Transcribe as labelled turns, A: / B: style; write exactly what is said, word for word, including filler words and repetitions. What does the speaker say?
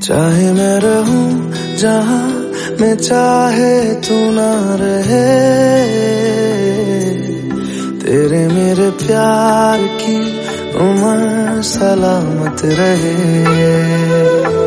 A: चाहे मैं रहूं जहां मैं चाहे तू ना रहे, तेरे मेरे प्यार की उम्र सलामत रहे।